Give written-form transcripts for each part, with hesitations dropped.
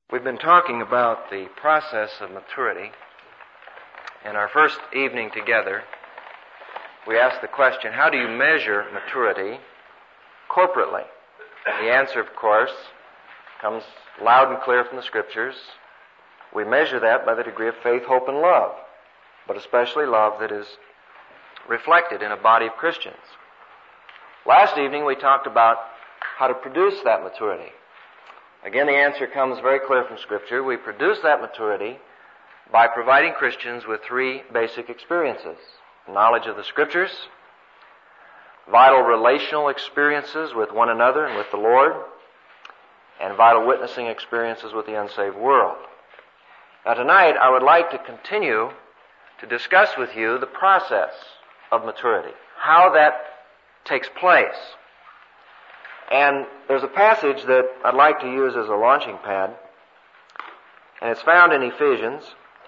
We've been talking about the process of maturity. In our first evening together, we asked the question, how do you measure maturity corporately? The answer, of course, comes loud and clear from the Scriptures. We measure that by the degree of faith, hope, and love, but especially love that is reflected in a body of Christians. Last evening, we talked about how to produce that maturity. Again, the answer comes very clear from Scripture. We produce that maturity by providing Christians with three basic experiences: knowledge of the Scriptures, vital relational experiences with one another and with the Lord, and vital witnessing experiences with the unsaved world. Now tonight, I would like to continue to discuss with you the process of maturity, how that takes place. And there's a passage that I'd like to use as a launching pad, and it's found in Ephesians.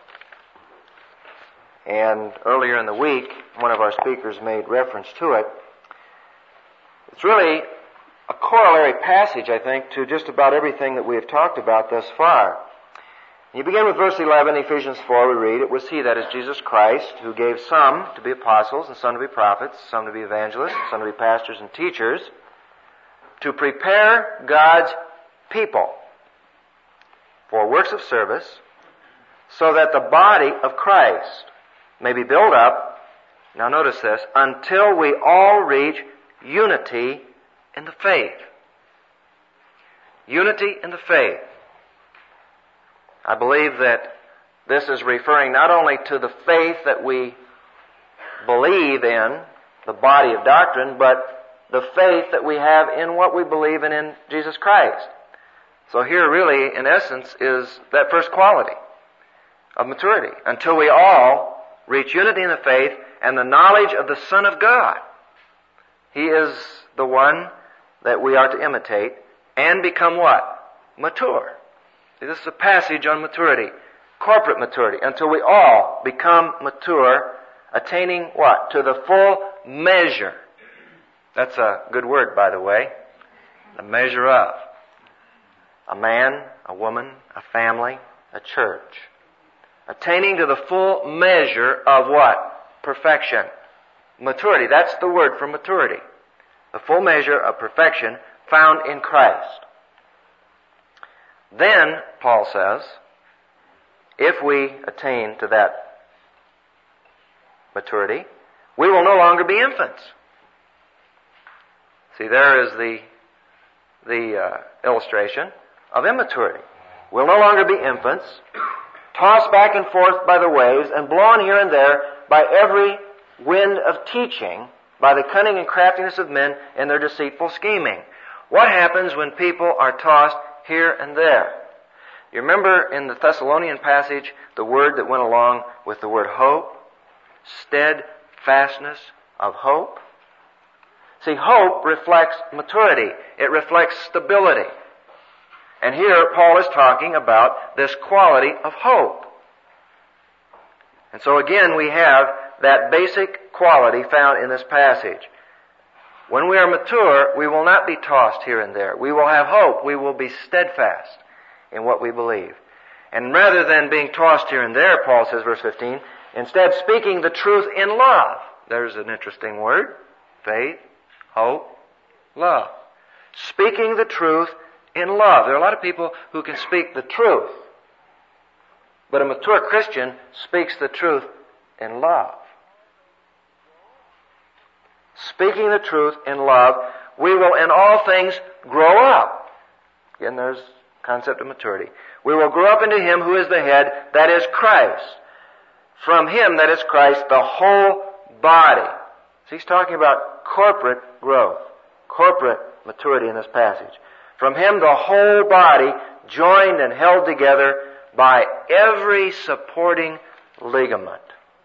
And earlier in the week, one of our speakers made reference to it. It's really a corollary passage, I think, to just about everything that we have talked about thus far. You begin with verse 11, Ephesians 4, we read, "It was He, that is Jesus Christ, who gave some to be apostles, and some to be prophets, some to be evangelists, and some to be pastors and teachers, to prepare God's people for works of service, so that the body of Christ may be built up," now notice this, "until we all reach unity in the faith." Unity in the faith. I believe that this is referring not only to the faith that we believe in, the body of doctrine, but the faith that we have in what we believe in Jesus Christ. So here really, in essence, is that first quality of maturity. Until we all reach unity in the faith and the knowledge of the Son of God. He is the one that we are to imitate and become what? Mature. This is a passage on maturity, corporate maturity, until we all become mature, attaining what? To the full measure. That's a good word, by the way. The measure of. A man, a woman, a family, a church. Attaining to the full measure of what? Perfection. Maturity. That's the word for maturity. The full measure of perfection found in Christ. Then, Paul says, if we attain to that maturity, we will no longer be infants. See, there is the illustration of immaturity. We'll no longer be infants, tossed back and forth by the waves, and blown here and there by every wind of teaching, by the cunning and craftiness of men and their deceitful scheming. What happens when people are tossed here and there? You remember in the Thessalonian passage the word that went along with the word hope? Steadfastness of hope. See, hope reflects maturity. It reflects stability. And here Paul is talking about this quality of hope. And so again we have that basic quality found in this passage. When we are mature, we will not be tossed here and there. We will have hope. We will be steadfast in what we believe. And rather than being tossed here and there, Paul says, verse 15, instead speaking the truth in love. There's an interesting word. Faith, hope, love. Speaking the truth in love. There are a lot of people who can speak the truth, but a mature Christian speaks the truth in love. Speaking the truth in love, we will in all things grow up. Again, there's concept of maturity. We will grow up into Him who is the head, that is Christ. From Him, that is Christ, the whole body. So he's talking about corporate growth, corporate maturity in this passage. From Him, the whole body, joined and held together by every supporting ligament.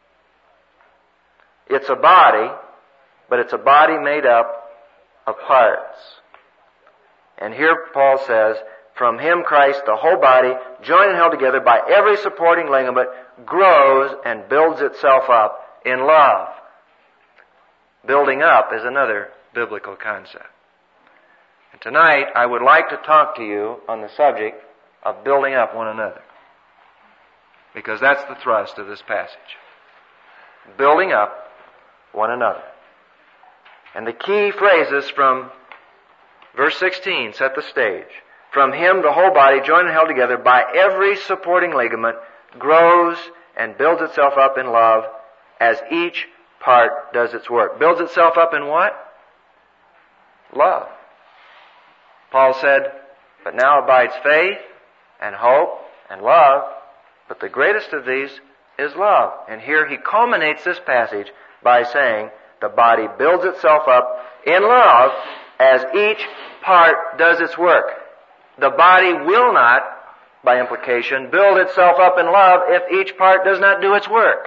It's a body, but it's a body made up of parts. And here Paul says, from Him, Christ, the whole body, joined and held together by every supporting ligament, grows and builds itself up in love. Building up is another biblical concept. And tonight, I would like to talk to you on the subject of building up one another. Because that's the thrust of this passage. Building up one another. And the key phrases from verse 16 set the stage. From Him the whole body, joined and held together by every supporting ligament, grows and builds itself up in love as each part does its work. Builds itself up in what? Love. Paul said, but now abides faith and hope and love, but the greatest of these is love. And here he culminates this passage by saying, the body builds itself up in love as each part does its work. The body will not, by implication, build itself up in love if each part does not do its work.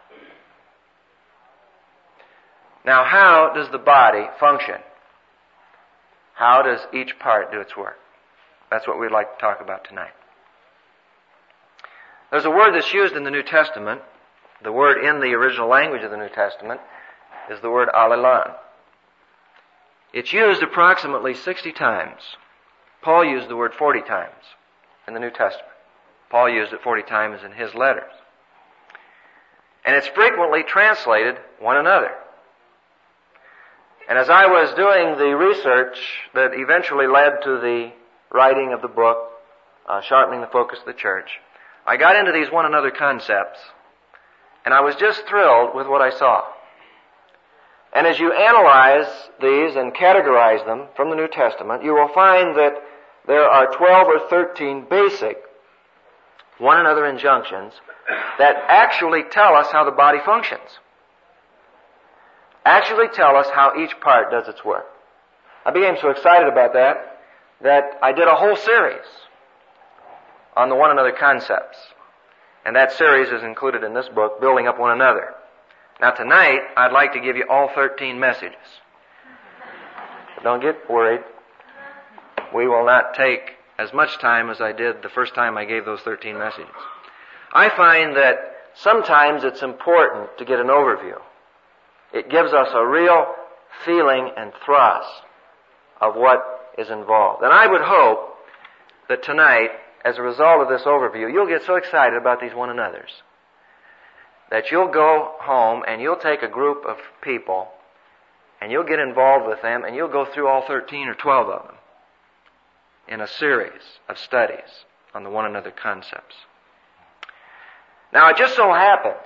Now, how does the body function? How does each part do its work? That's what we'd like to talk about tonight. There's a word that's used in the New Testament. The word in the original language of the New Testament is the word allelon. It's used approximately 60 times. Paul used the word 40 times in the New Testament. Paul used it 40 times in his letters. And it's frequently translated one another. And as I was doing the research that eventually led to the writing of the book, Sharpening the Focus of the Church, I got into these one another concepts, and I was just thrilled with what I saw. And as you analyze these and categorize them from the New Testament, you will find that there are 12 or 13 basic one another injunctions that actually tell us how the body functions. Actually tell us how each part does its work. I became so excited about that I did a whole series on the one another concepts. And that series is included in this book, Building Up One Another. Now tonight, I'd like to give you all 13 messages. But don't get worried. We will not take as much time as I did the first time I gave those 13 messages. I find that sometimes it's important to get an overview. It gives us a real feeling and thrust of what is involved. And I would hope that tonight, as a result of this overview, you'll get so excited about these one another's that you'll go home and you'll take a group of people and you'll get involved with them and you'll go through all 13 or 12 of them in a series of studies on the one another concepts. Now it just so happens,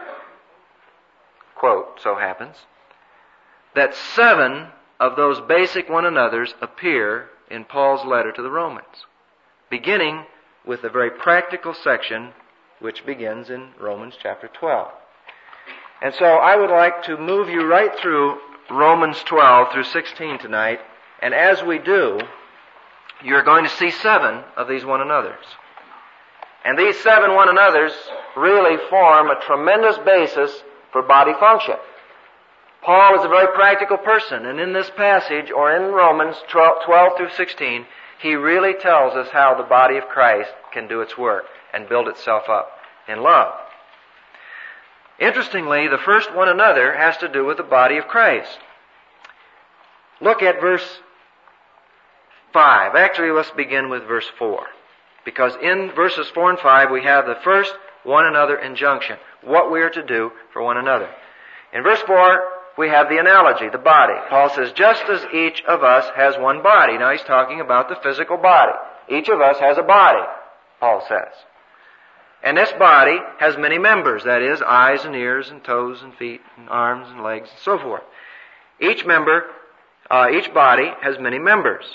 quote, so happens, that 7 of those basic one another's appear in Paul's letter to the Romans, beginning with the very practical section which begins in Romans chapter 12. And so I would like to move you right through Romans 12 through 16 tonight, and as we do, you're going to see 7 of these one another's. And these 7 one another's really form a tremendous basis for body function. Paul is a very practical person, and in this passage, or in Romans 12 through 16, he really tells us how the body of Christ can do its work and build itself up in love. Interestingly, the first one another has to do with the body of Christ. Look at verse 5. Actually, let's begin with verse 4. Because in verses 4 and 5, we have the first one another injunction, what we are to do for one another. In verse 4, we have the analogy, the body. Paul says, just as each of us has one body. Now he's talking about the physical body. Each of us has a body, Paul says. And this body has many members, that is, eyes and ears and toes and feet and arms and legs and so forth. Each body has many members.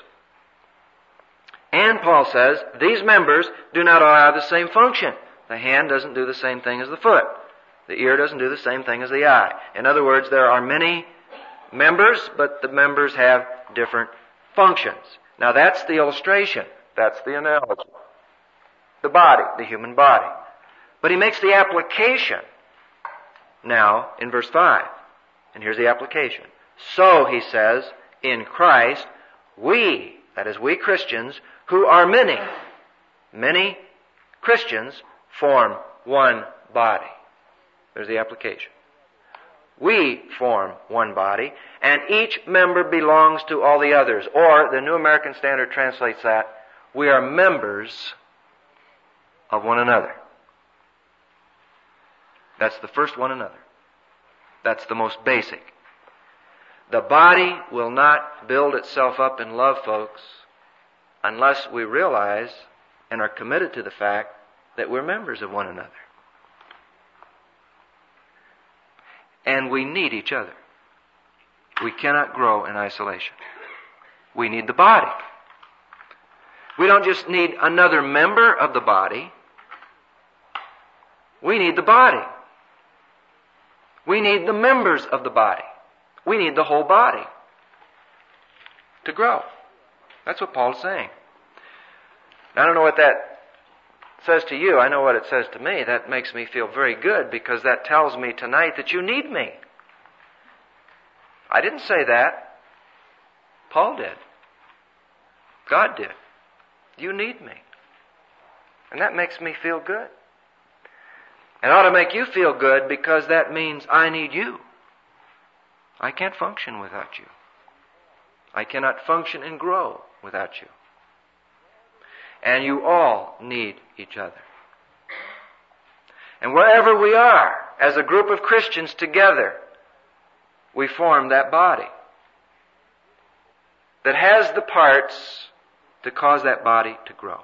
And Paul says, these members do not all have the same function. The hand doesn't do the same thing as the foot. The ear doesn't do the same thing as the eye. In other words, there are many members, but the members have different functions. Now that's the illustration. That's the analogy. The body, the human body. But he makes the application now in verse 5. And here's the application. So, he says, in Christ, we, that is we Christians, who are many Christians, form one body. There's the application. We form one body, and each member belongs to all the others. Or, the New American Standard translates that, we are members of one another. That's the first one another. That's the most basic. The body will not build itself up in love, folks, unless we realize and are committed to the fact that we're members of one another. And we need each other. We cannot grow in isolation. We need the body. We don't just need another member of the body. We need the body. We need the members of the body. We need the whole body to grow. That's what Paul's saying. I don't know what that says to you. I know what it says to me. That makes me feel very good because that tells me tonight that you need me. I didn't say that. Paul did. God did. You need me. And that makes me feel good. It ought to make you feel good because that means I need you. I can't function without you. I cannot function and grow without you. And you all need each other. And wherever we are, as a group of Christians together, we form that body that has the parts to cause that body to grow.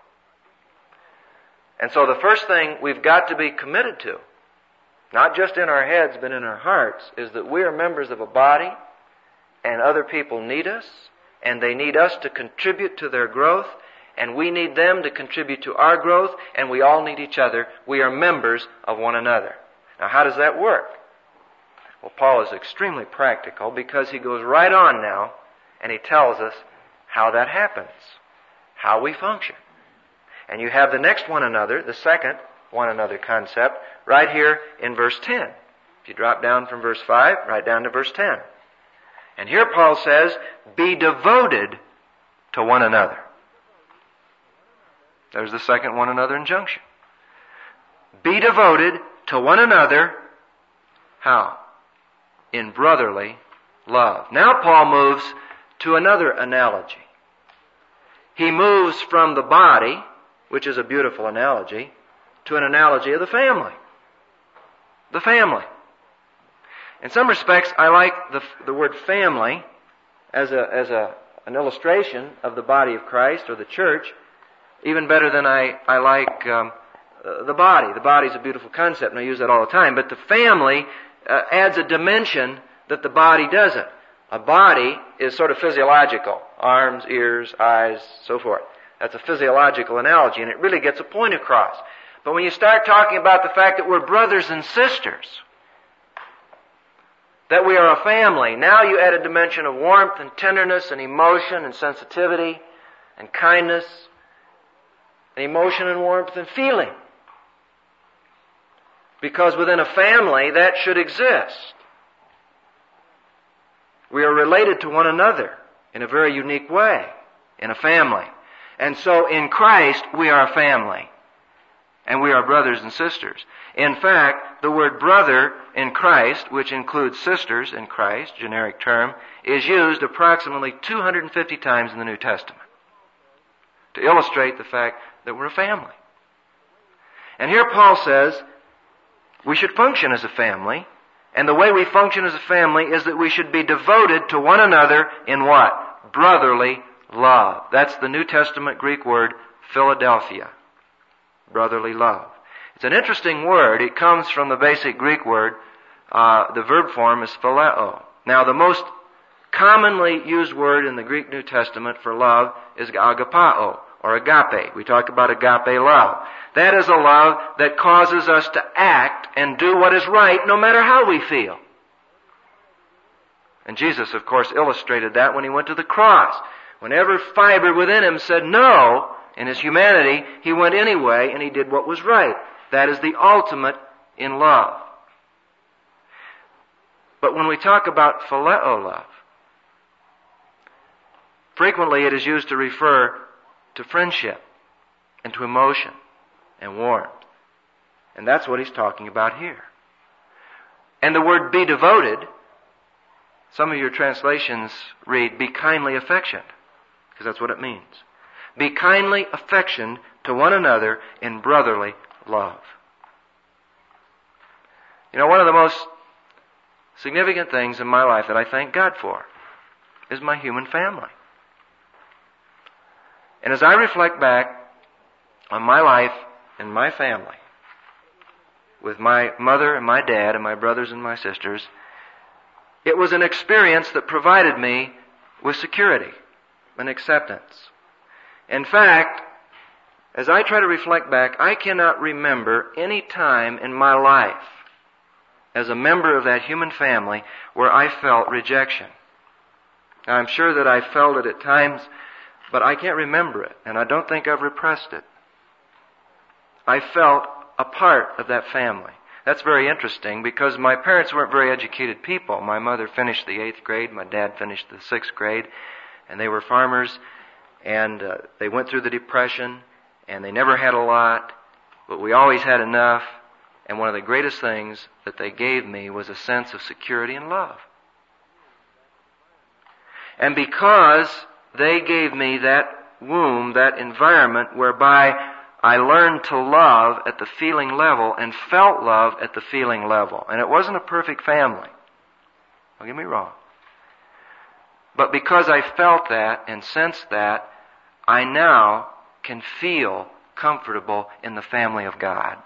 And so the first thing we've got to be committed to, not just in our heads but in our hearts, is that we are members of a body and other people need us and they need us to contribute to their growth and we need them to contribute to our growth and we all need each other. We are members of one another. Now how does that work? Well, Paul is extremely practical because he goes right on now and he tells us how that happens, how we function. And you have the next one another, the second one another concept, right here in verse 10. If you drop down from verse 5, right down to verse 10. And here Paul says, be devoted to one another. There's the second one another injunction. Be devoted to one another. How? In brotherly love. Now Paul moves to another analogy. He moves from the body, which is a beautiful analogy, to an analogy of the family. The family. In some respects, I like the word family as an illustration of the body of Christ or the church, even better than I like the body. The body is a beautiful concept, and I use that all the time. But the family adds a dimension that the body doesn't. A body is sort of physiological. Arms, ears, eyes, so forth. That's a physiological analogy, and it really gets a point across. But when you start talking about the fact that we're brothers and sisters, that we are a family, now you add a dimension of warmth and tenderness and emotion and sensitivity and kindness and emotion and warmth and feeling. Because within a family, that should exist. We are related to one another in a very unique way in a family. And so in Christ, we are a family. And we are brothers and sisters. In fact, the word brother in Christ, which includes sisters in Christ, generic term, is used approximately 250 times in the New Testament to illustrate the fact that we're a family. And here Paul says we should function as a family. And the way we function as a family is that we should be devoted to one another in what? Brotherly love. That's the New Testament Greek word Philadelphia. Brotherly love. It's an interesting word. It comes from the basic Greek word. The verb form is phileo. Now, the most commonly used word in the Greek New Testament for love is agapao, or agape. We talk about agape love. That is a love that causes us to act and do what is right no matter how we feel. And Jesus, of course, illustrated that when he went to the cross. When every fiber within him said no, in his humanity, he went anyway and he did what was right. That is the ultimate in love. But when we talk about phileo love, frequently it is used to refer to friendship and to emotion and warmth. And that's what he's talking about here. And the word be devoted, some of your translations read be kindly affectioned, because that's what it means. Be kindly affectioned to one another in brotherly love. You know, one of the most significant things in my life that I thank God for is my human family. And as I reflect back on my life and my family, with my mother and my dad and my brothers and my sisters, it was an experience that provided me with security and acceptance. In fact, as I try to reflect back, I cannot remember any time in my life as a member of that human family where I felt rejection. Now, I'm sure that I felt it at times, but I can't remember it, and I don't think I've repressed it. I felt a part of that family. That's very interesting because my parents weren't very educated people. My mother finished the 8th grade, my dad finished the 6th grade, and they were farmers, and they went through the Depression, and they never had a lot, but we always had enough, and one of the greatest things that they gave me was a sense of security and love. And because they gave me that womb, that environment whereby I learned to love at the feeling level and felt love at the feeling level. And it wasn't a perfect family. Don't get me wrong. But because I felt that and sensed that, I now can feel comfortable in the family of God.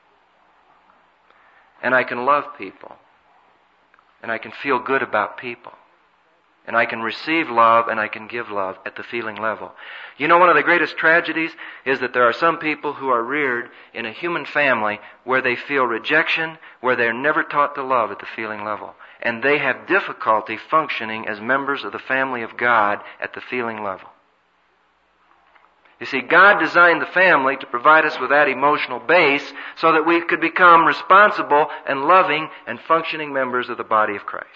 And I can love people. And I can feel good about people. And I can receive love and I can give love at the feeling level. You know, one of the greatest tragedies is that there are some people who are reared in a human family where they feel rejection, where they're never taught to love at the feeling level. And they have difficulty functioning as members of the family of God at the feeling level. You see, God designed the family to provide us with that emotional base so that we could become responsible and loving and functioning members of the body of Christ.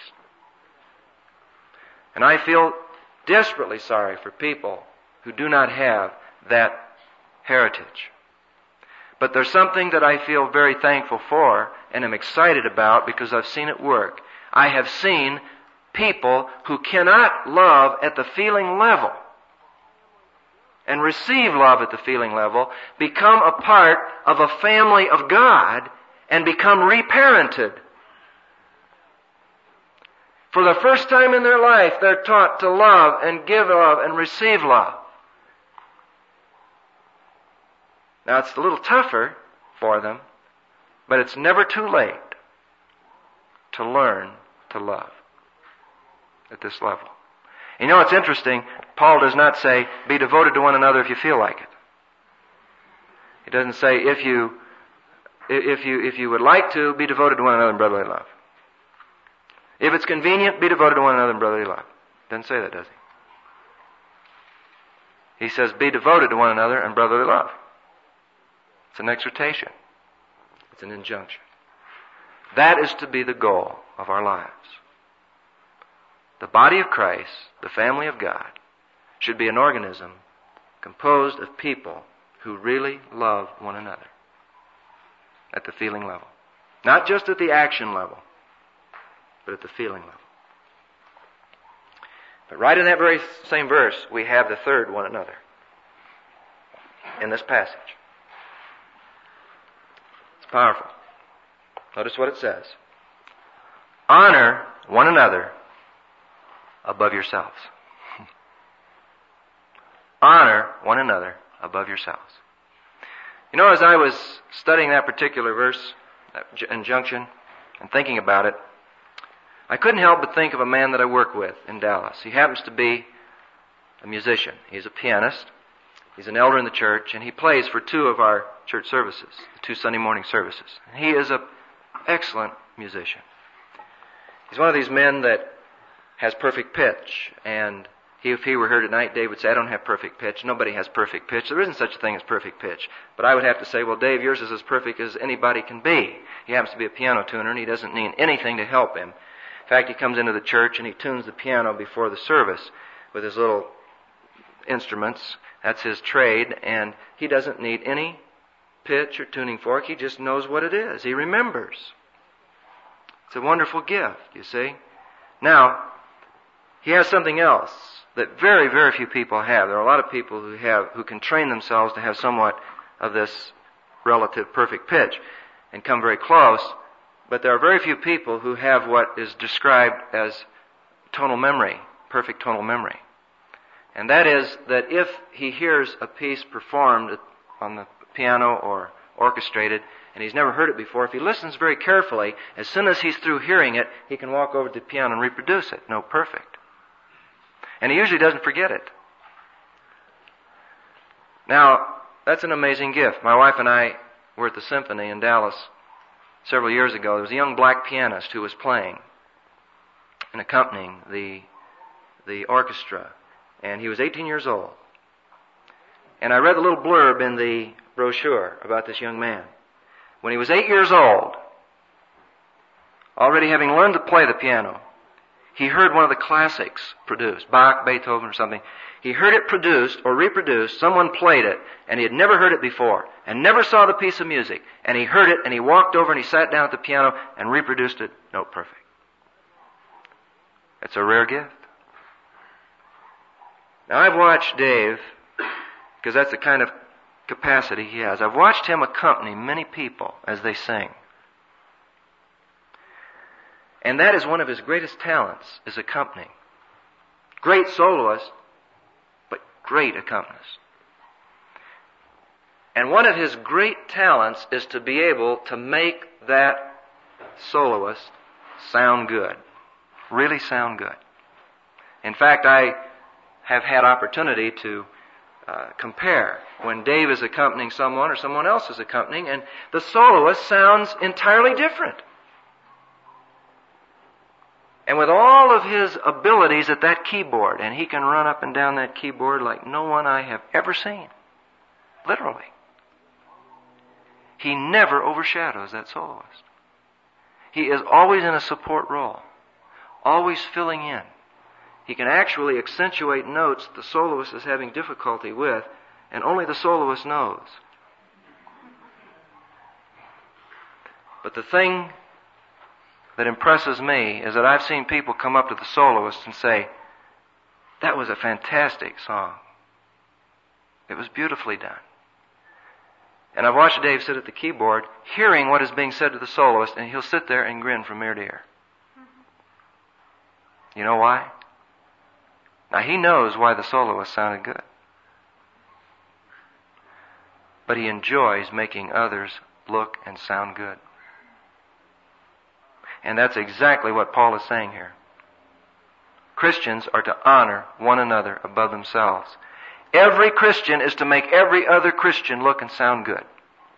And I feel desperately sorry for people who do not have that heritage. But there's something that I feel very thankful for and am excited about because I've seen it work. I have seen people who cannot love at the feeling level and receive love at the feeling level become a part of a family of God and become reparented. For the first time in their life, they're taught to love and give love and receive love. Now, it's a little tougher for them, but it's never too late to learn to love at this level. You know, it's interesting. Paul does not say, be devoted to one another if you feel like it. He doesn't say, if you would like to, be devoted to one another in brotherly love. If it's convenient, be devoted to one another in brotherly love. Doesn't say that, does he? He says, be devoted to one another in brotherly love. It's an exhortation. It's an injunction. That is to be the goal of our lives. The body of Christ, the family of God, should be an organism composed of people who really love one another at the feeling level. Not just at the action level, but at the feeling level. But right in that very same verse, we have the third one another in this passage. It's powerful. Notice what it says. Honor one another above yourselves. Honor one another above yourselves. You know, as I was studying that particular verse, that injunction, and thinking about it, I couldn't help but think of a man that I work with in Dallas. He happens to be a musician. He's a pianist. He's an elder in the church, and he plays for 2 of our church services, the 2 Sunday morning services. And he is an excellent musician. He's one of these men that has perfect pitch, and if he were here tonight, Dave would say, I don't have perfect pitch. Nobody has perfect pitch. There isn't such a thing as perfect pitch. But I would have to say, well, Dave, yours is as perfect as anybody can be. He happens to be a piano tuner, and he doesn't need anything to help him. In fact, he comes into the church and he tunes the piano before the service with his little instruments. That's his trade, and he doesn't need any pitch or tuning fork. He just knows what it is. He remembers. It's a wonderful gift, you see. Now, he has something else that very, very few people have. There are a lot of people who can train themselves to have somewhat of this relative perfect pitch and come very close, but there are very few people who have what is described as tonal memory, perfect tonal memory. And that is that if he hears a piece performed on the piano or orchestrated, and he's never heard it before, if he listens very carefully, as soon as he's through hearing it, he can walk over to the piano and reproduce it. No, perfect. And he usually doesn't forget it. Now, that's an amazing gift. My wife and I were at the symphony in Dallas several years ago. There was a young black pianist who was playing and accompanying the orchestra, and he was 18 years old. And I read a little blurb in the brochure about this young man. When he was 8 years old, already having learned to play the piano, he heard one of the classics produced, Bach, Beethoven, or something. He heard it produced or reproduced, someone played it, and he had never heard it before, and never saw the piece of music. And he heard it, and he walked over and he sat down at the piano and reproduced it, note perfect. It's a rare gift. Now I've watched Dave, because that's the kind of capacity he has. I've watched him accompany many people as they sing. And that is one of his greatest talents, is accompanying. Great soloist, but great accompanist. And one of his great talents is to be able to make that soloist sound good. Really sound good. In fact, I have had opportunity to compare when Dave is accompanying someone or someone else is accompanying, and the soloist sounds entirely different. And with all of his abilities at that keyboard, and he can run up and down that keyboard like no one I have ever seen. Literally. He never overshadows that soloist. He is always in a support role, always filling in. He can actually accentuate notes the soloist is having difficulty with, and only the soloist knows. But the thing that impresses me is that I've seen people come up to the soloist and say, "That was a fantastic song. It was beautifully done." And I've watched Dave sit at the keyboard, hearing what is being said to the soloist, and he'll sit there and grin from ear to ear. You know why? Now, he knows why the soloist sounded good. But he enjoys making others look and sound good. And that's exactly what Paul is saying here. Christians are to honor one another above themselves. Every Christian is to make every other Christian look and sound good.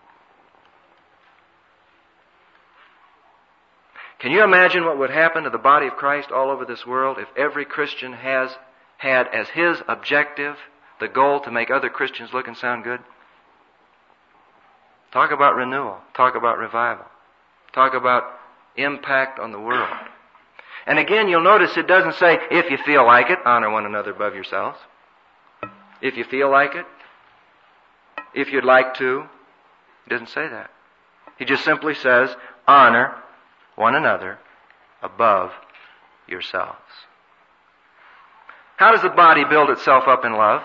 Can you imagine what would happen to the body of Christ all over this world if every Christian has had as his objective the goal to make other Christians look and sound good? Talk about renewal. Talk about revival. Talk about impact on the world. And again, you'll notice it doesn't say, if you feel like it, honor one another above yourselves. If you feel like it, if you'd like to, it doesn't say that. He just simply says, honor one another above yourselves. How does the body build itself up in love?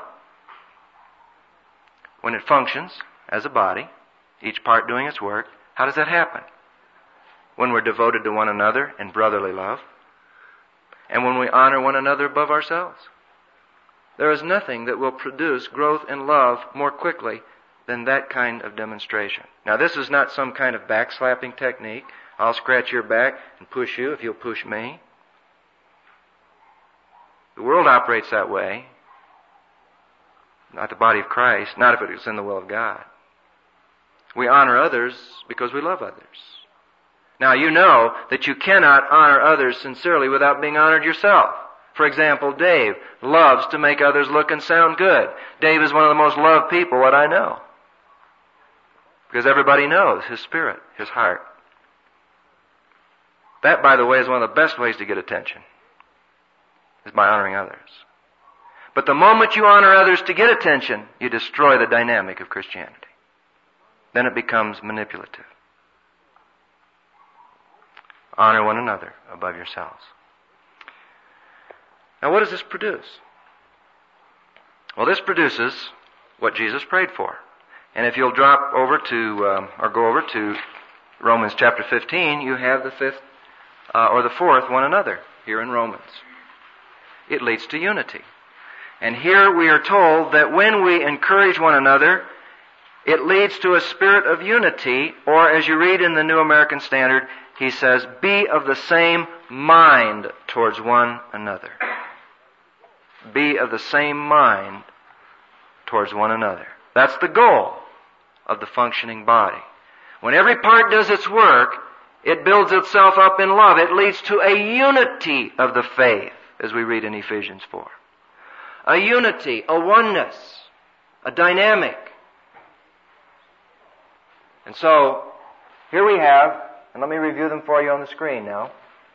When it functions as a body, each part doing its work, how does that happen? When we're devoted to one another in brotherly love, and when we honor one another above ourselves. There is nothing that will produce growth in love more quickly than that kind of demonstration. Now, this is not some kind of backslapping technique. I'll scratch your back and push you if you'll push me. The world operates that way. Not the body of Christ, not if it is in the will of God. We honor others because we love others. Now, you know that you cannot honor others sincerely without being honored yourself. For example, Dave loves to make others look and sound good. Dave is one of the most loved people that I know. Because everybody knows his spirit, his heart. That, by the way, is one of the best ways to get attention, is by honoring others. But the moment you honor others to get attention, you destroy the dynamic of Christianity. Then it becomes manipulative. Honor one another above yourselves. Now, what does this produce? Well, this produces what Jesus prayed for. And if you'll drop over to, or go over to Romans chapter 15, you have the fifth, or the fourth, one another, here in Romans. It leads to unity. And here we are told that when we encourage one another, it leads to a spirit of unity, or as you read in the New American Standard, he says, be of the same mind towards one another. Be of the same mind towards one another. That's the goal of the functioning body. When every part does its work, it builds itself up in love. It leads to a unity of the faith, as we read in Ephesians 4. A unity, a oneness, a dynamic. And so, here we have, and let me review them for you on the screen now.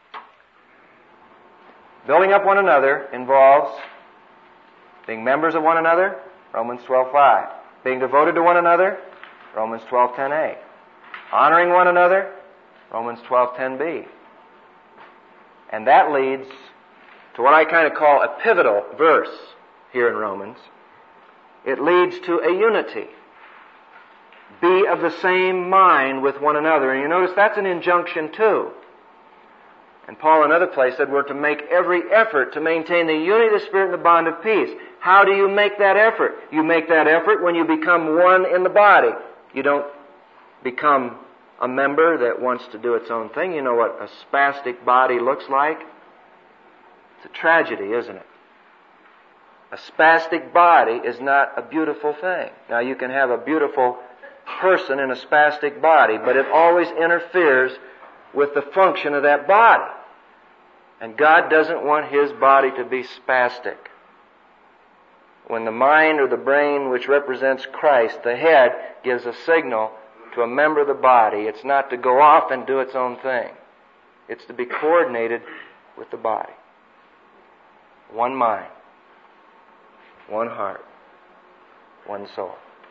Building up one another involves being members of one another, Romans 12:5. Being devoted to one another, Romans 12:10a. Honoring one another, Romans 12:10b. And that leads to what I kind of call a pivotal verse here in Romans. It leads to a unity. Be of the same mind with one another. And you notice that's an injunction too. And Paul in another place said we're to make every effort to maintain the unity of the Spirit and the bond of peace. How do you make that effort? You make that effort when you become one in the body. You don't become a member that wants to do its own thing. You know what a spastic body looks like? It's a tragedy, isn't it? A spastic body is not a beautiful thing. Now you can have a beautiful person in a spastic body, but it always interferes with the function of that body. And God doesn't want His body to be spastic. When the mind or the brain, which represents Christ, the head, gives a signal to a member of the body, it's not to go off and do its own thing. It's to be coordinated with the body. One mind, one heart, one soul.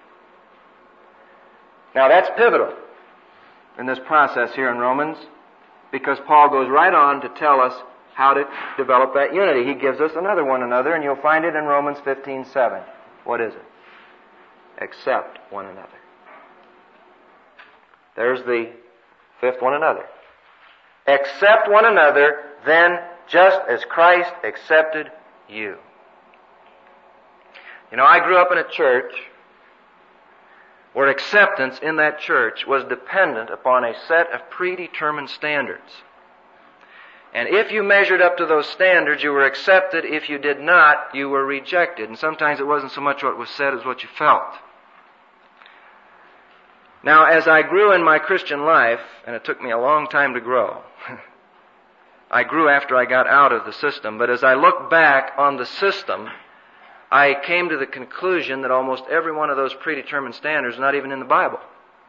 Now that's pivotal in this process here in Romans, because Paul goes right on to tell us how to develop that unity. He gives us another one another, and you'll find it in Romans 15:7. What is it? Accept one another. There's the fifth one another. Accept one another, then, just as Christ accepted you. You know, I grew up in a church where acceptance in that church was dependent upon a set of predetermined standards. And if you measured up to those standards, you were accepted. If you did not, you were rejected. And sometimes it wasn't so much what was said as what you felt. Now, as I grew in my Christian life, and it took me a long time to grow, I grew after I got out of the system, but as I look back on the system, I came to the conclusion that almost every one of those predetermined standards is not even in the Bible.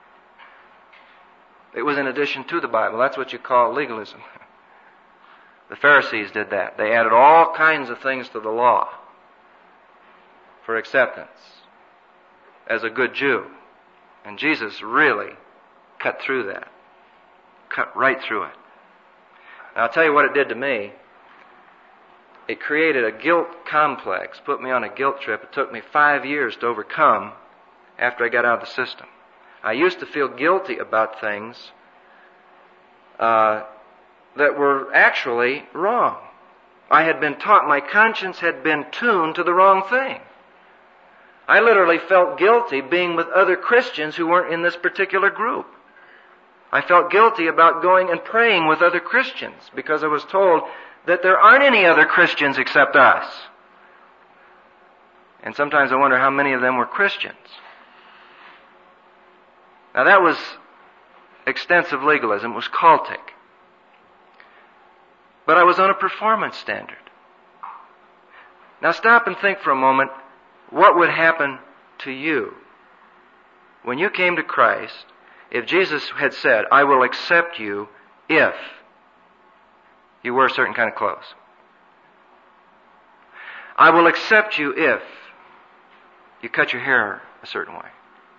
It was in addition to the Bible. That's what you call legalism. The Pharisees did that. They added all kinds of things to the law for acceptance as a good Jew. And Jesus really cut through that. Cut right through it. Now, I'll tell you what it did to me. It created a guilt complex, put me on a guilt trip. It took me 5 years to overcome after I got out of the system. I used to feel guilty about things that were actually wrong. I had been taught, my conscience had been tuned to the wrong thing. I literally felt guilty being with other Christians who weren't in this particular group. I felt guilty about going and praying with other Christians because I was told that there aren't any other Christians except us. And sometimes I wonder how many of them were Christians. Now that was extensive legalism. It was cultic. But I was on a performance standard. Now stop and think for a moment, what would happen to you when you came to Christ if Jesus had said, I will accept you if you wear a certain kind of clothes. I will accept you if you cut your hair a certain way.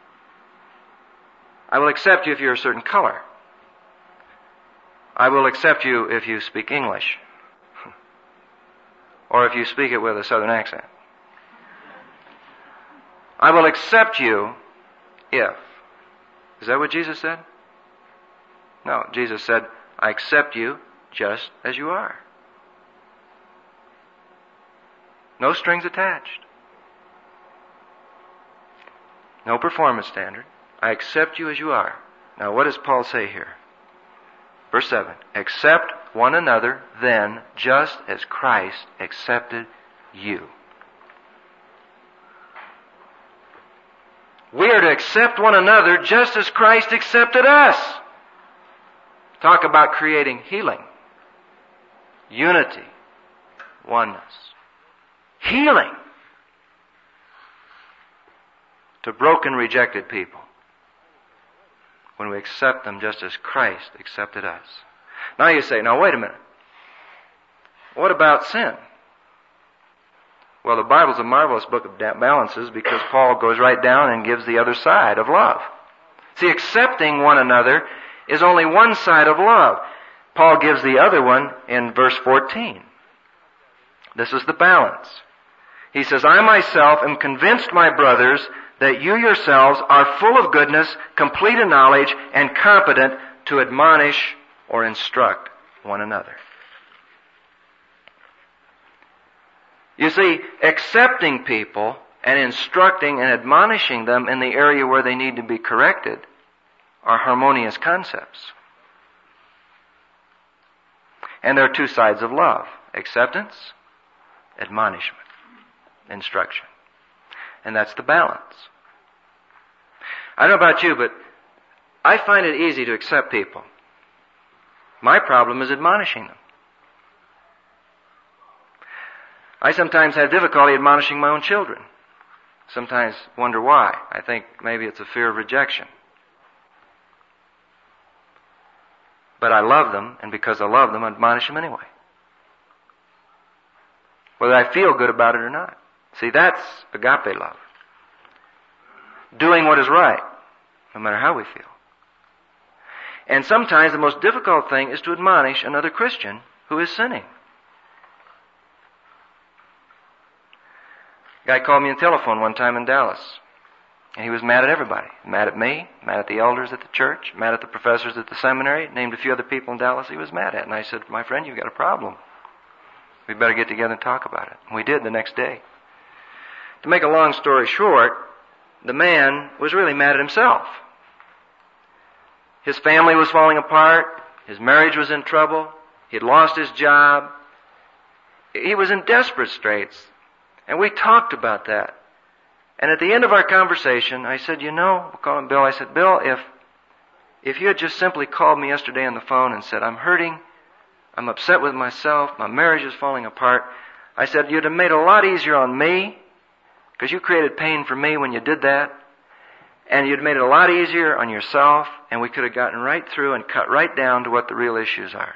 I will accept you if you're a certain color. I will accept you if you speak English. Or if you speak it with a southern accent. I will accept you if. Is that what Jesus said? No, Jesus said, I accept you just as you are. No strings attached. No performance standard. I accept you as you are. Now what does Paul say here? Verse 7. Accept one another then just as Christ accepted you. We are to accept one another just as Christ accepted us. Talk about creating healing, unity, oneness. Healing to broken, rejected people when we accept them just as Christ accepted us. Now you say, now wait a minute. What about sin? Well, the Bible's a marvelous book of balances because Paul goes right down and gives the other side of love. See, accepting one another is only one side of love. Paul gives the other one in verse 14. This is the balance. He says, I myself am convinced, my brothers, that you yourselves are full of goodness, complete in knowledge, and competent to admonish or instruct one another. You see, accepting people and instructing and admonishing them in the area where they need to be corrected are harmonious concepts. And there are two sides of love: acceptance, admonishment, instruction. And that's the balance. I don't know about you, but I find it easy to accept people. My problem is admonishing them. I sometimes have difficulty admonishing my own children. Sometimes wonder why. I think maybe it's a fear of rejection. But I love them, and because I love them, I admonish them anyway. Whether I feel good about it or not. See, that's agape love. Doing what is right, no matter how we feel. And sometimes the most difficult thing is to admonish another Christian who is sinning. A guy called me on the telephone one time in Dallas, and he was mad at everybody. Mad at me, mad at the elders at the church, mad at the professors at the seminary, named a few other people in Dallas he was mad at. And I said, my friend, you've got a problem. We better get together and talk about it. And we did the next day. To make a long story short, the man was really mad at himself. His family was falling apart. His marriage was in trouble. He had lost his job. He was in desperate straits. And we talked about that. And at the end of our conversation, I said, we'll call him Bill. I said, Bill, if you had just simply called me yesterday on the phone and said, I'm hurting, I'm upset with myself, my marriage is falling apart, I said, you'd have made it a lot easier on me, because you created pain for me when you did that, and you'd made it a lot easier on yourself, and we could have gotten right through and cut right down to what the real issues are.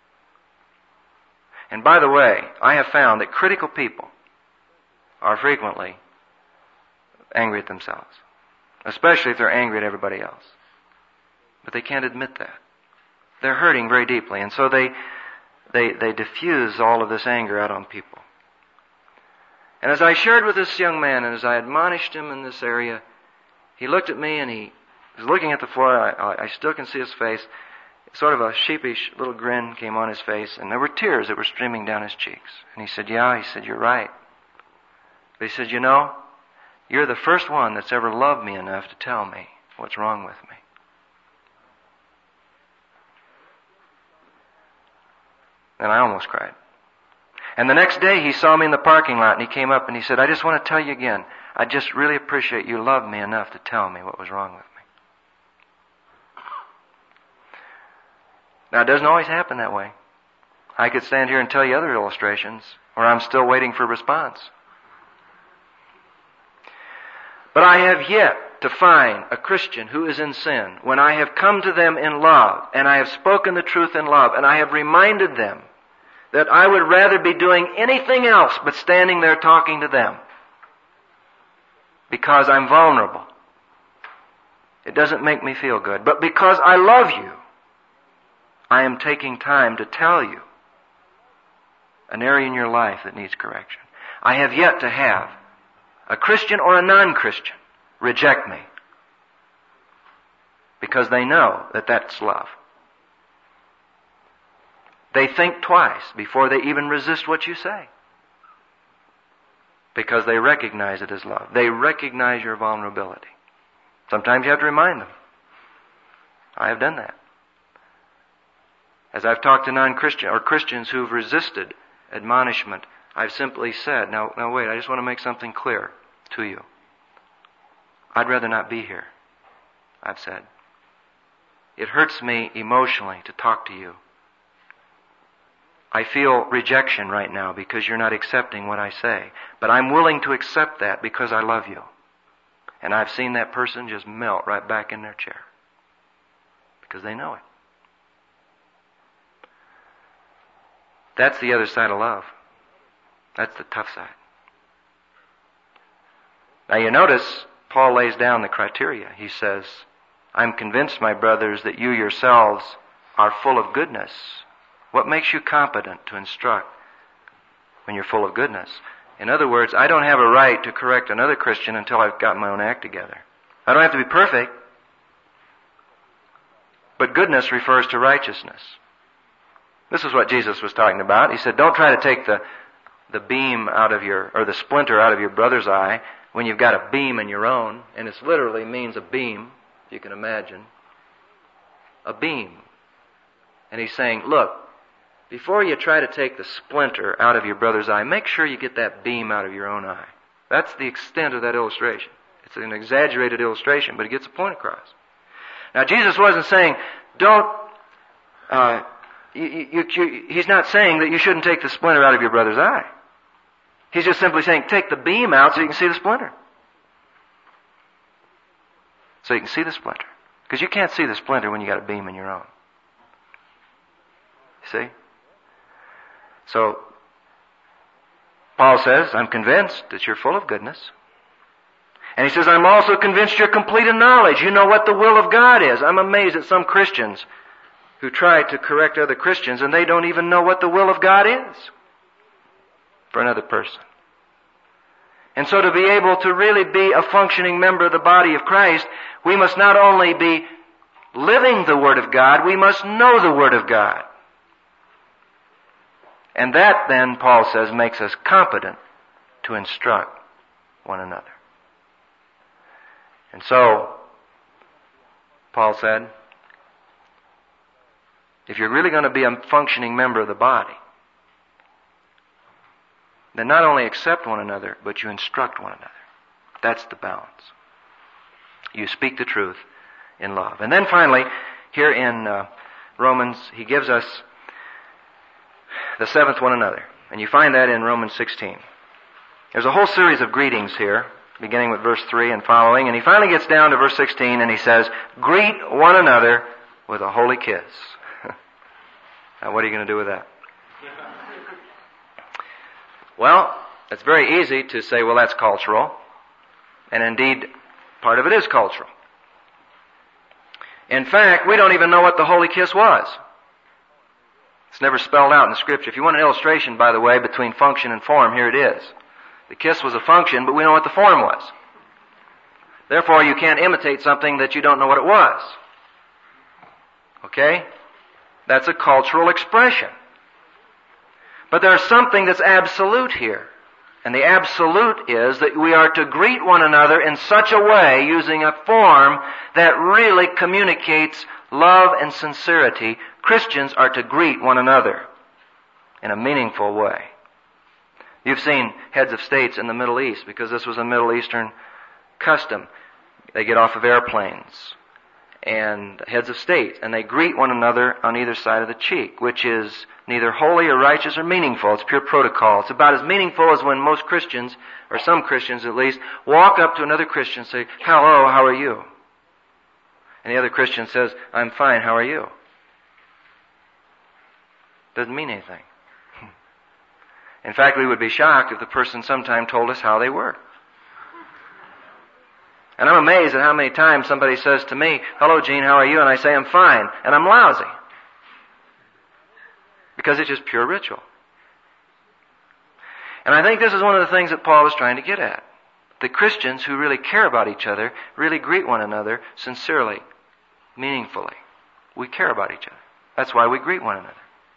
And by the way, I have found that critical people are frequently angry at themselves, especially if they're angry at everybody else. But they can't admit that. They're hurting very deeply, and so they diffuse all of this anger out on people. And as I shared with this young man, and as I admonished him in this area, he looked at me and he was looking at the floor. I still can see his face. Sort of a sheepish little grin came on his face, and there were tears that were streaming down his cheeks. And he said, yeah, you're right. But he said, you're the first one that's ever loved me enough to tell me what's wrong with me. And I almost cried. And the next day he saw me in the parking lot and he came up and he said, I just want to tell you again, I just really appreciate you loved me enough to tell me what was wrong with me. Now, it doesn't always happen that way. I could stand here and tell you other illustrations where I'm still waiting for a response. But I have yet to find a Christian who is in sin when I have come to them in love and I have spoken the truth in love and I have reminded them that I would rather be doing anything else but standing there talking to them because I'm vulnerable. It doesn't make me feel good. But because I love you, I am taking time to tell you an area in your life that needs correction. I have yet to have a Christian or a non-Christian, reject me. Because they know that that's love. They think twice before they even resist what you say. Because they recognize it as love. They recognize your vulnerability. Sometimes you have to remind them. I have done that. As I've talked to non-Christian or Christians who've resisted admonishment, I've simply said, now wait, I just want to make something clear to you. I'd rather not be here, I've said. It hurts me emotionally to talk to you. I feel rejection right now because you're not accepting what I say. But I'm willing to accept that because I love you. And I've seen that person just melt right back in their chair. Because they know it. That's the other side of love. That's the tough side. Now you notice, Paul lays down the criteria. He says, I'm convinced, my brothers, that you yourselves are full of goodness. What makes you competent to instruct when you're full of goodness? In other words, I don't have a right to correct another Christian until I've got my own act together. I don't have to be perfect. But goodness refers to righteousness. This is what Jesus was talking about. He said, don't try to take the beam out of or the splinter out of your brother's eye when you've got a beam in your own. And it literally means a beam, if you can imagine. A beam. And he's saying, look, before you try to take the splinter out of your brother's eye, make sure you get that beam out of your own eye. That's the extent of that illustration. It's an exaggerated illustration, but it gets a point across. Now, Jesus wasn't saying, he's not saying that you shouldn't take the splinter out of your brother's eye. He's just simply saying, take the beam out so you can see the splinter. So you can see the splinter. Because you can't see the splinter when you got a beam in your own. See? So, Paul says, I'm convinced that you're full of goodness. And he says, I'm also convinced you're complete in knowledge. You know what the will of God is. I'm amazed at some Christians who try to correct other Christians and they don't even know what the will of God is for another person. And so to be able to really be a functioning member of the body of Christ, we must not only be living the Word of God, we must know the Word of God. And that then, Paul says, makes us competent to instruct one another. And so, Paul said, if you're really going to be a functioning member of the body, then not only accept one another, but you instruct one another. That's the balance. You speak the truth in love. And then finally, here in Romans, he gives us the seventh one another. And you find that in Romans 16. There's a whole series of greetings here, beginning with verse 3 and following. And he finally gets down to verse 16 and he says, greet one another with a holy kiss. Now what are you going to do with that? Well, it's very easy to say, well, that's cultural. And indeed, part of it is cultural. In fact, we don't even know what the holy kiss was. It's never spelled out in the Scripture. If you want an illustration, by the way, between function and form, here it is. The kiss was a function, but we know what the form was. Therefore, you can't imitate something that you don't know what it was. Okay? That's a cultural expression. But there's something that's absolute here. And the absolute is that we are to greet one another in such a way, using a form that really communicates love and sincerity. Christians are to greet one another in a meaningful way. You've seen heads of states in the Middle East, because this was a Middle Eastern custom. They get off of airplanes, and heads of states, and they greet one another on either side of the cheek, which is neither holy or righteous or meaningful. It's pure protocol. It's about as meaningful as when most Christians, or some Christians at least, walk up to another Christian and say, hello, how are you? And the other Christian says, I'm fine, how are you? Doesn't mean anything. In fact, we would be shocked if the person sometime told us how they were. And I'm amazed at how many times somebody says to me, hello, Gene, how are you? And I say, I'm fine. And I'm lousy. Because it's just pure ritual. And I think this is one of the things that Paul is trying to get at. the Christians who really care about each other really greet one another sincerely, meaningfully. We care about each other. That's why we greet one another.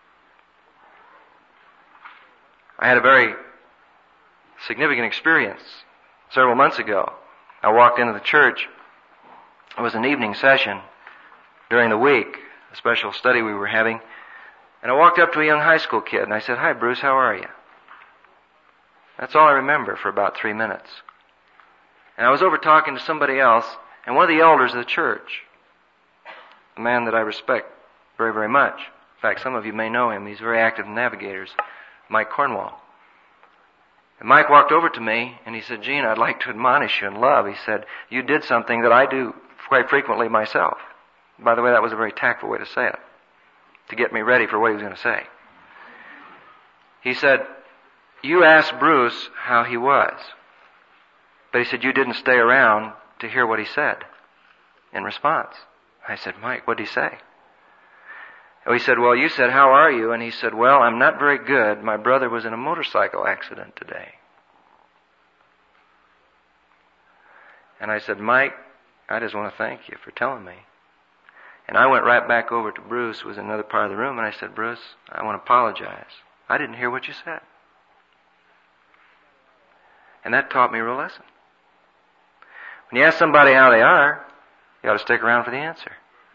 I had a very significant experience several months ago. I walked into the church. It was an evening session during the week, a special study we were having. And I walked up to a young high school kid and I said, "Hi, Bruce, how are you?" That's all I remember for about 3 minutes. And I was over talking to somebody else, and one of the elders of the church, a man that I respect very, very much. In fact, some of you may know him. He's very active in Navigators, Mike Cornwall. And Mike walked over to me, and he said, "Gene, I'd like to admonish you in love." He said, "You did something that I do quite frequently myself." By the way, that was a very tactful way to say it, to get me ready for what he was going to say. He said, "You asked Bruce how he was. But," he said, "you didn't stay around to hear what he said in response." I said, "Mike, what did he say?" Oh, he said, "Well, you said, 'How are you?' And he said, 'Well, I'm not very good. My brother was in a motorcycle accident today.'" And I said, "Mike, I just want to thank you for telling me." And I went right back over to Bruce, who was in another part of the room, and I said, "Bruce, I want to apologize. I didn't hear what you said." And that taught me a real lesson. When you ask somebody how they are, you ought to stick around for the answer.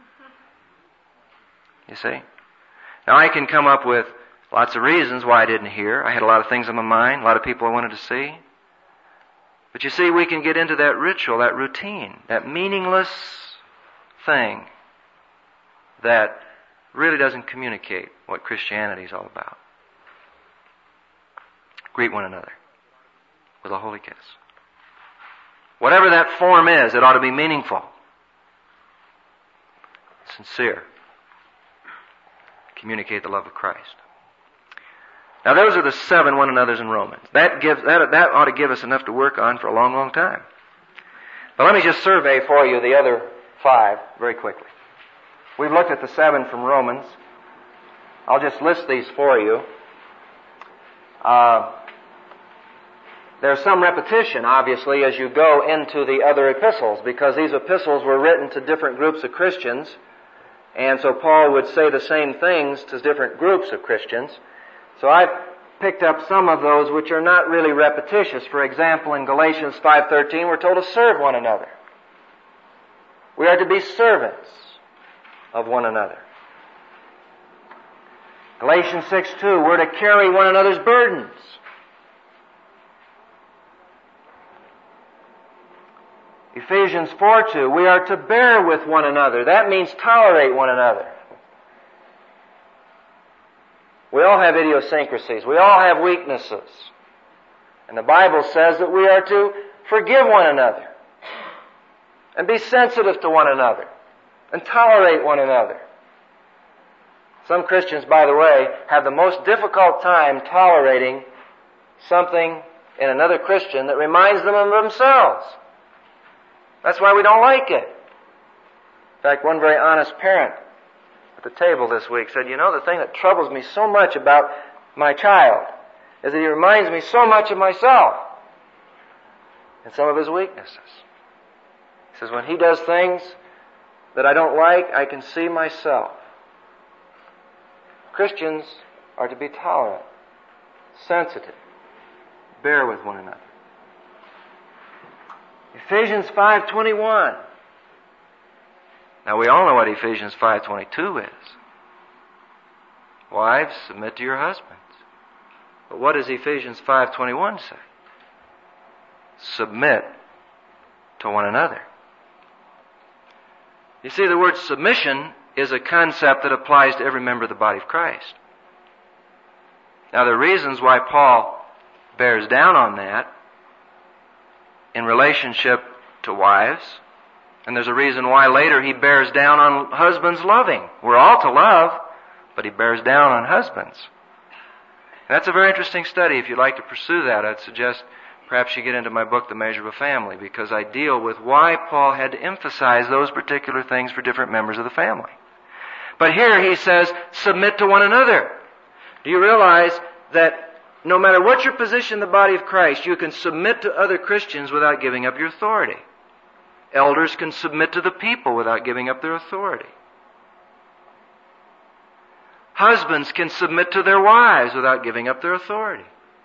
You see? Now, I can come up with lots of reasons why I didn't hear. I had a lot of things on my mind, a lot of people I wanted to see. But you see, we can get into that ritual, that routine, that meaningless thing that really doesn't communicate what Christianity is all about. Greet one another with a holy kiss. Whatever that form is, it ought to be meaningful, sincere. Communicate the love of Christ. Now, those are the 7 one another's in Romans. That ought to give us enough to work on for a long, long time. But let me just survey for you the other 5 very quickly. We've looked at the 7 from Romans. I'll just list these for you. There's some repetition, obviously, as you go into the other epistles, because these epistles were written to different groups of Christians, and so Paul would say the same things to different groups of Christians. So I've picked up some of those which are not really repetitious. For example, in Galatians 5:13, we're told to serve one another. We are to be servants of one another. Galatians 6:2, we're to carry one another's burdens. Ephesians 4:2, we are to bear with one another. That means tolerate one another. We all have idiosyncrasies. We all have weaknesses. And the Bible says that we are to forgive one another and be sensitive to one another and tolerate one another. Some Christians, by the way, have the most difficult time tolerating something in another Christian that reminds them of themselves. That's why we don't like it. In fact, one very honest parent at the table this week said, "You know, the thing that troubles me so much about my child is that he reminds me so much of myself and some of his weaknesses." He says, "When he does things that I don't like, I can see myself." Christians are to be tolerant, sensitive, bear with one another. Ephesians 5:21. Now, we all know what Ephesians 5:22 is. Wives, submit to your husbands. But what does Ephesians 5:21 say? Submit to one another. You see, the word submission is a concept that applies to every member of the body of Christ. Now, there are reasons why Paul bears down on that in relationship to wives, and there's a reason why later he bears down on husbands loving. We're all to love, but he bears down on husbands. And that's a very interesting study. If you'd like to pursue that, I'd suggest perhaps you get into my book, The Measure of a Family, because I deal with why Paul had to emphasize those particular things for different members of the family. But here he says, submit to one another. Do you realize that no matter what your position in the body of Christ, you can submit to other Christians without giving up your authority. Elders can submit to the people without giving up their authority. Husbands can submit to their wives without giving up their authority.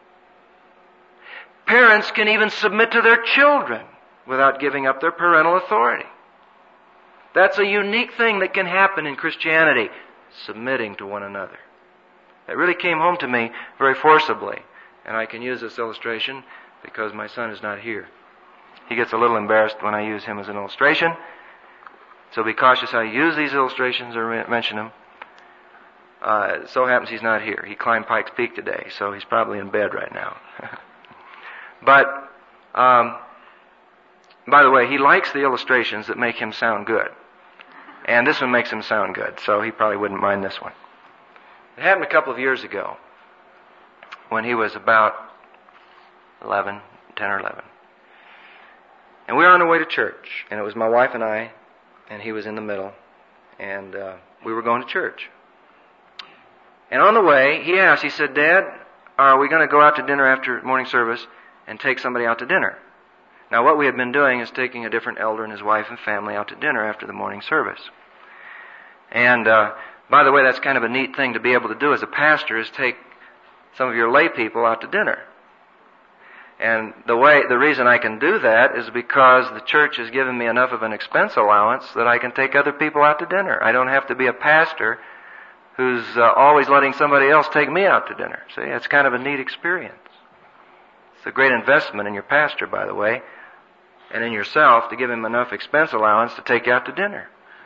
Parents can even submit to their children without giving up their parental authority. That's a unique thing that can happen in Christianity, submitting to one another. It really came home to me very forcibly, and I can use this illustration because my son is not here. He gets a little embarrassed when I use him as an illustration, so be cautious how you use these illustrations or mention them. It so happens he's not here. He climbed Pikes Peak today, so he's probably in bed right now. But, by the way, he likes the illustrations that make him sound good. And this one makes him sound good, so he probably wouldn't mind this one. It happened a couple of years ago when he was about 10 or 11. And we were on our way to church, and it was my wife and I, and he was in the middle, and we were going to church. And on the way, he asked, he said, "Dad, are we going to go out to dinner after morning service and take somebody out to dinner?" Now, what we had been doing is taking a different elder and his wife and family out to dinner after the morning service. And, by the way, that's kind of a neat thing to be able to do as a pastor, is take some of your lay people out to dinner. And the reason I can do that is because the church has given me enough of an expense allowance that I can take other people out to dinner. I don't have to be a pastor who's always letting somebody else take me out to dinner. See, it's kind of a neat experience. It's a great investment in your pastor, by the way, and in yourself to give him enough expense allowance to take you out to dinner.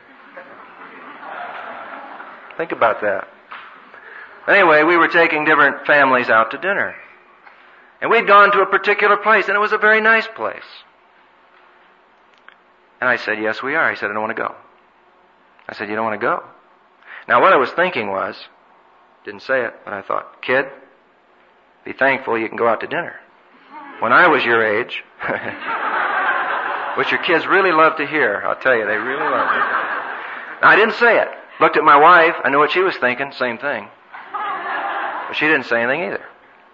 Think about that. Anyway, we were taking different families out to dinner. And we'd gone to a particular place, and it was a very nice place. And I said, "Yes, we are." He said, "I don't want to go." I said, "You don't want to go?" Now, what I was thinking was, didn't say it, but I thought, "Kid, be thankful you can go out to dinner." When I was your age, which your kids really love to hear, I'll tell you, they really love it. Now, I didn't say it. Looked at my wife, I knew what she was thinking, same thing. But she didn't say anything either.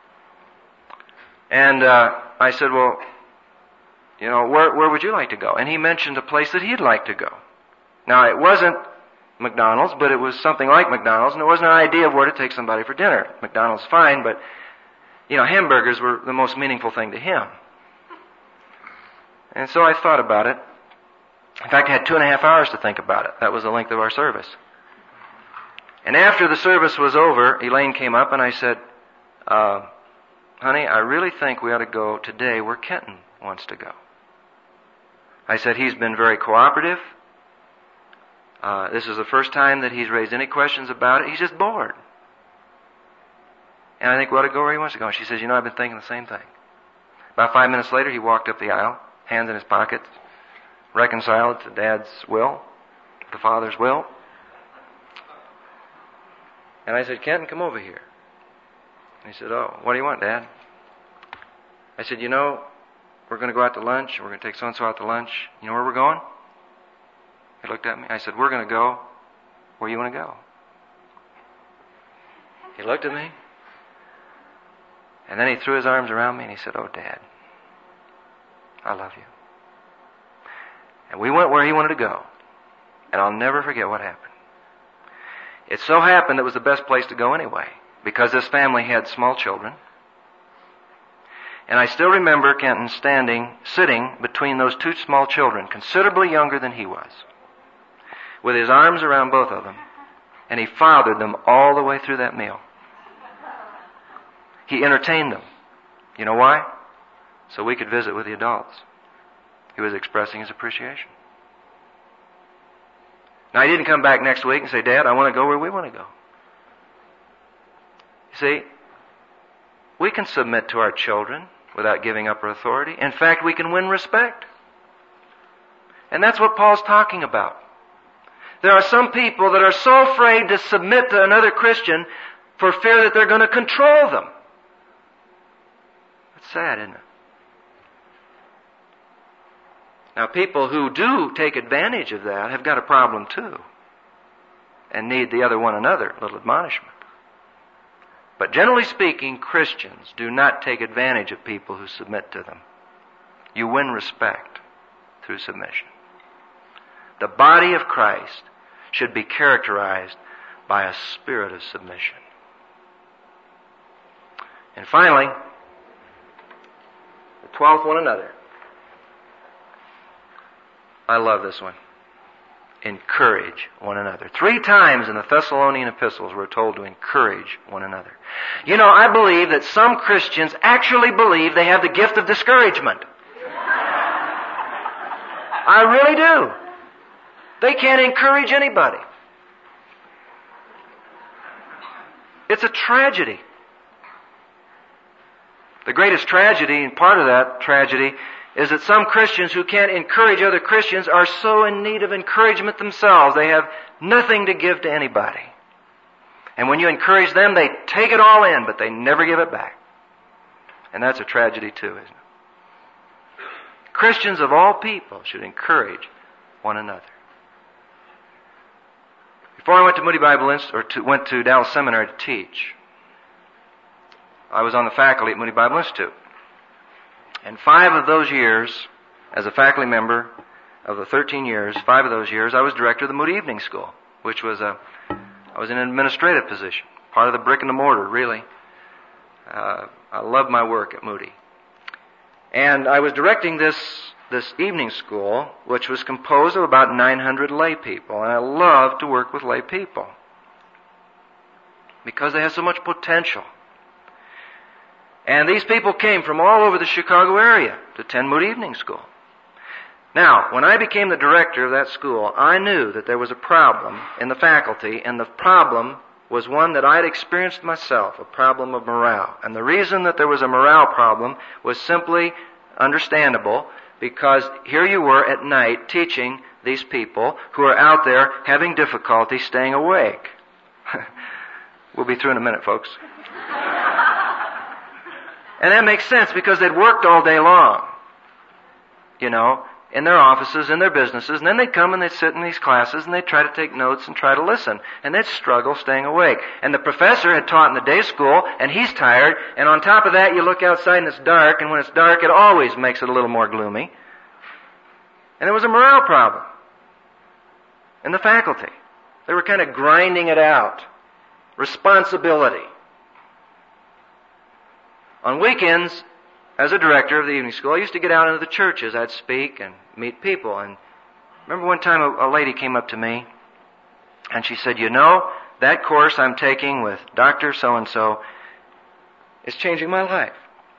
And I said, "Well, where would you like to go?" And he mentioned a place that he'd like to go. Now, it wasn't McDonald's, but it was something like McDonald's, and it wasn't an idea of where to take somebody for dinner. McDonald's fine, but, hamburgers were the most meaningful thing to him. And so I thought about it. In fact, I had 2.5 hours to think about it. That was the length of our service. And after the service was over, Elaine came up and I said, "Honey, I really think we ought to go today where Kenton wants to go." I said, "He's been very cooperative. This is the first time that he's raised any questions about it. He's just bored. And I think we ought to go where he wants to go." And she says, "I've been thinking the same thing." About 5 minutes later, he walked up the aisle, hands in his pockets, reconciled to Dad's will, the Father's will. And I said, "Kenton, come over here." And he said, "Oh, what do you want, Dad?" I said, "We're going to go out to lunch. We're going to take so-and-so out to lunch. You know where we're going?" He looked at me. I said, "We're going to go where you want to go." He looked at me. And then he threw his arms around me and he said, "Oh, Dad, I love you." And we went where he wanted to go. And I'll never forget what happened. It so happened it was the best place to go anyway, because this family had small children. And I still remember Kenton sitting between those two small children, considerably younger than he was, with his arms around both of them, and he fathered them all the way through that meal. He entertained them. You know why? So we could visit with the adults. He was expressing his appreciation. Now, he didn't come back next week and say, "Dad, I want to go where we want to go." You see, we can submit to our children without giving up our authority. In fact, we can win respect. And that's what Paul's talking about. There are some people that are so afraid to submit to another Christian for fear that they're going to control them. That's sad, isn't it? Now, people who do take advantage of that have got a problem too, and need the other one another, a little admonishment. But generally speaking, Christians do not take advantage of people who submit to them. You win respect through submission. The body of Christ should be characterized by a spirit of submission. And finally, the 12th, one another. I love this one. Encourage one another. 3 times in the Thessalonian epistles we're told to encourage one another. You know, I believe that some Christians actually believe they have the gift of discouragement. I really do. They can't encourage anybody. It's a tragedy. The greatest tragedy, and part of that tragedy, is that some Christians who can't encourage other Christians are so in need of encouragement themselves. They have nothing to give to anybody. And when you encourage them, they take it all in, but they never give it back. And that's a tragedy too, isn't it? Christians of all people should encourage one another. Before I went to Moody Bible Institute, went to Dallas Seminary to teach, I was on the faculty at Moody Bible Institute. And 5 of those years, as a faculty member of the 13 years, 5 of those years, I was director of the Moody Evening School, which was I was in an administrative position, part of the brick and the mortar, really. I loved my work at Moody. And I was directing this evening school, which was composed of about 900 lay people. And I loved to work with lay people because they have so much potential. And these people came from all over the Chicago area to attend Moody Evening School. Now, when I became the director of that school, I knew that there was a problem in the faculty, and the problem was one that I had experienced myself, a problem of morale. And the reason that there was a morale problem was simply understandable, because here you were at night teaching these people who are out there having difficulty staying awake. We'll be through in a minute, folks. And that makes sense because they'd worked all day long, you know, in their offices, in their businesses, and then they'd come and they'd sit in these classes and they'd try to take notes and try to listen, and they'd struggle staying awake. And the professor had taught in the day school, and he's tired, and on top of that you look outside and it's dark, and when it's dark it always makes it a little more gloomy. And there was a morale problem in the faculty. They were kind of grinding it out. Responsibility. On weekends, as a director of the evening school, I used to get out into the churches. I'd speak and meet people. And remember one time a lady came up to me and she said, "You know, that course I'm taking with Dr. So-and-so is changing my life.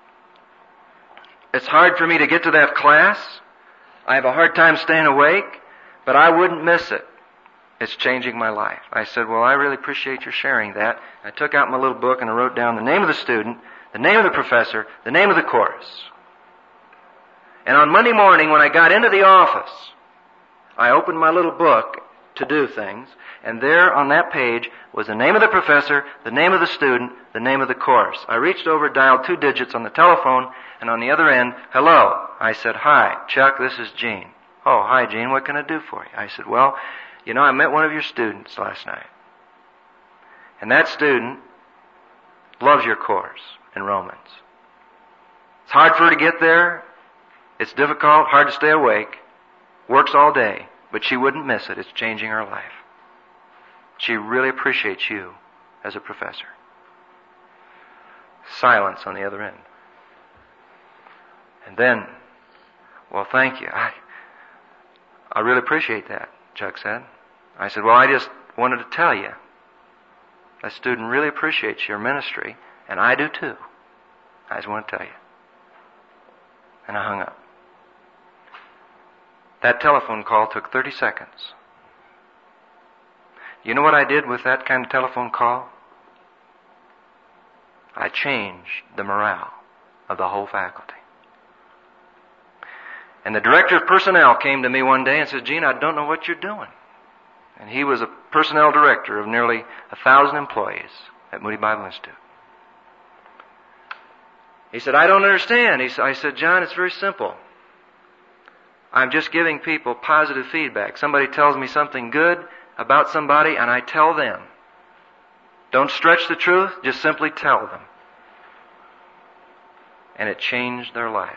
It's hard for me to get to that class. I have a hard time staying awake, but I wouldn't miss it. It's changing my life." I said, "Well, I really appreciate your sharing that." I took out my little book and I wrote down the name of the student, the name of the professor, the name of the course. And on Monday morning when I got into the office, I opened my little book to do things, and there on that page was the name of the professor, the name of the student, the name of the course. I reached over, dialed 2 digits on the telephone, and on the other end, "Hello." I said, "Hi, Chuck, this is Gene." "Oh, hi, Gene, what can I do for you?" I said, "Well, you know, I met one of your students last night. And that student loves your course in Romans. It's hard for her to get there. It's difficult, hard to stay awake. Works all day, but she wouldn't miss it. It's changing her life. She really appreciates you as a professor." Silence on the other end. And then, "Well, thank you. I really appreciate that," Chuck said. I said, "Well, I just wanted to tell you, that student really appreciates your ministry, and I do too. I just want to tell you." And I hung up. That telephone call took 30 seconds. You know what I did with that kind of telephone call? I changed the morale of the whole faculty. And the director of personnel came to me one day and said, "Gene, I don't know what you're doing." And he was a personnel director of nearly 1,000 employees at Moody Bible Institute. He said, "I don't understand." I said, "John, it's very simple. I'm just giving people positive feedback. Somebody tells me something good about somebody, and I tell them. Don't stretch the truth, just simply tell them. And it changed their life.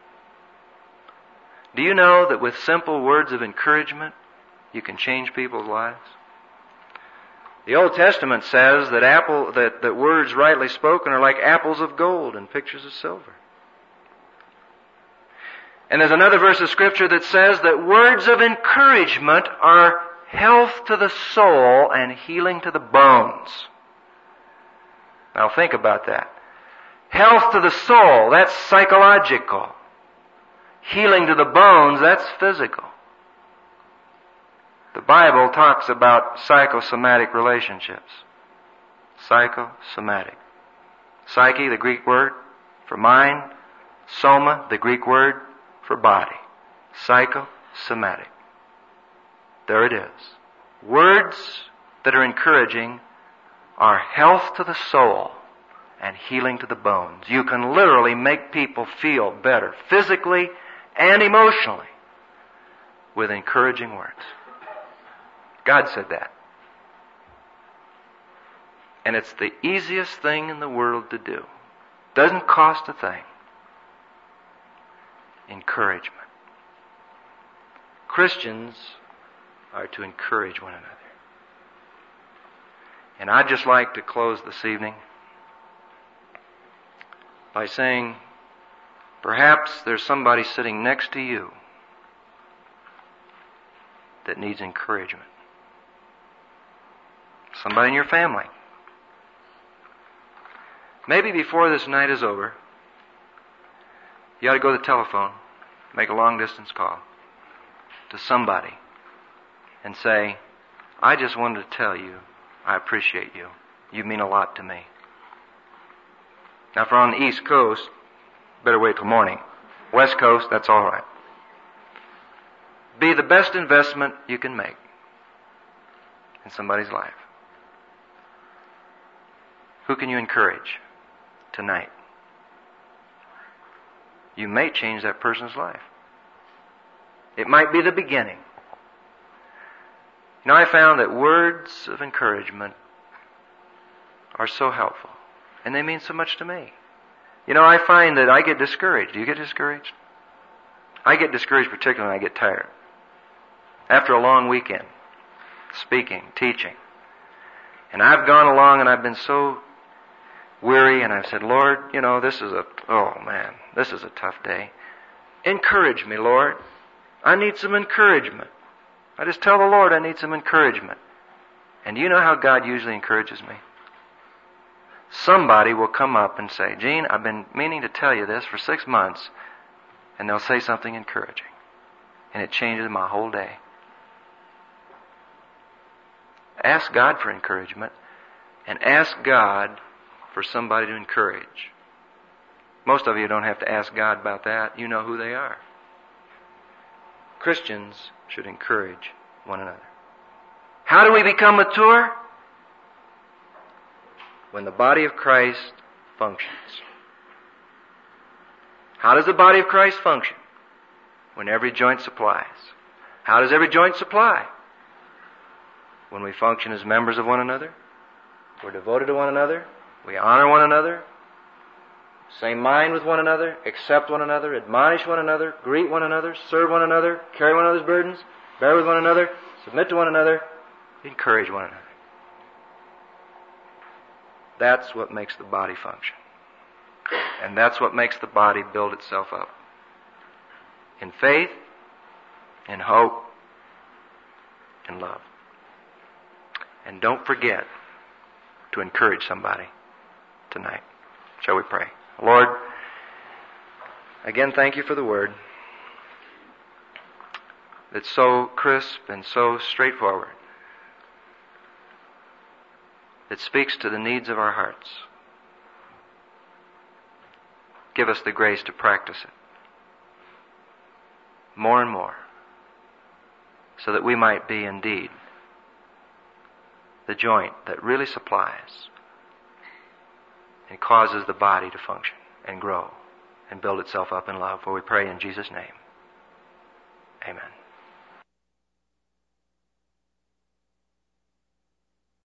Do you know that with simple words of encouragement, you can change people's lives? The Old Testament says that words rightly spoken are like apples of gold and pictures of silver. And there's another verse of Scripture that says that words of encouragement are health to the soul and healing to the bones. Now think about that. Health to the soul, that's psychological. Healing to the bones, that's physical. The Bible talks about psychosomatic relationships. Psychosomatic. Psyche, the Greek word for mind. Soma, the Greek word for body. Psychosomatic. There it is. Words that are encouraging are health to the soul and healing to the bones. You can literally make people feel better physically and emotionally with encouraging words. God said that. And it's the easiest thing in the world to do. Doesn't cost a thing. Encouragement. Christians are to encourage one another. And I'd just like to close this evening by saying, perhaps there's somebody sitting next to you that needs encouragement. Somebody in your family. Maybe before this night is over, you ought to go to the telephone, make a long-distance call to somebody and say, I just wanted to tell you I appreciate you. You mean a lot to me. Now, if we're on the East Coast, better wait till morning. West Coast, that's all right. Be the best investment you can make in somebody's life. Who can you encourage tonight? You may change that person's life. It might be the beginning. You know, I found that words of encouragement are so helpful. And they mean so much to me. You know, I find that I get discouraged. Do you get discouraged? I get discouraged particularly when I get tired. After a long weekend, speaking, teaching. And I've gone along and I've been so weary and I've said, Lord, you know, this is a tough day. Encourage me, Lord. I need some encouragement. I just tell the Lord I need some encouragement. And do you know how God usually encourages me? Somebody will come up and say, Gene, I've been meaning to tell you this for 6 months, and they'll say something encouraging. And it changes my whole day. Ask God for encouragement, and ask God for somebody to encourage. Most of you don't have to ask God about that. You know who they are. Christians should encourage one another. How do we become mature? When the body of Christ functions. How does the body of Christ function? When every joint supplies. How does every joint supply? When we function as members of one another. We're devoted to one another. We honor one another. Same mind with one another. Accept one another. Admonish one another. Greet one another. Serve one another. Carry one another's burdens. Bear with one another. Submit to one another. Encourage one another. That's what makes the body function. And that's what makes the body build itself up. In faith, in hope, in love. And don't forget to encourage somebody tonight. Shall we pray? Lord, again, thank you for the word. It's so crisp and so straightforward. It speaks to the needs of our hearts. Give us the grace to practice it more and more, so that we might be indeed the joint that really supplies and causes the body to function and grow and build itself up in love. For we pray in Jesus' name. Amen.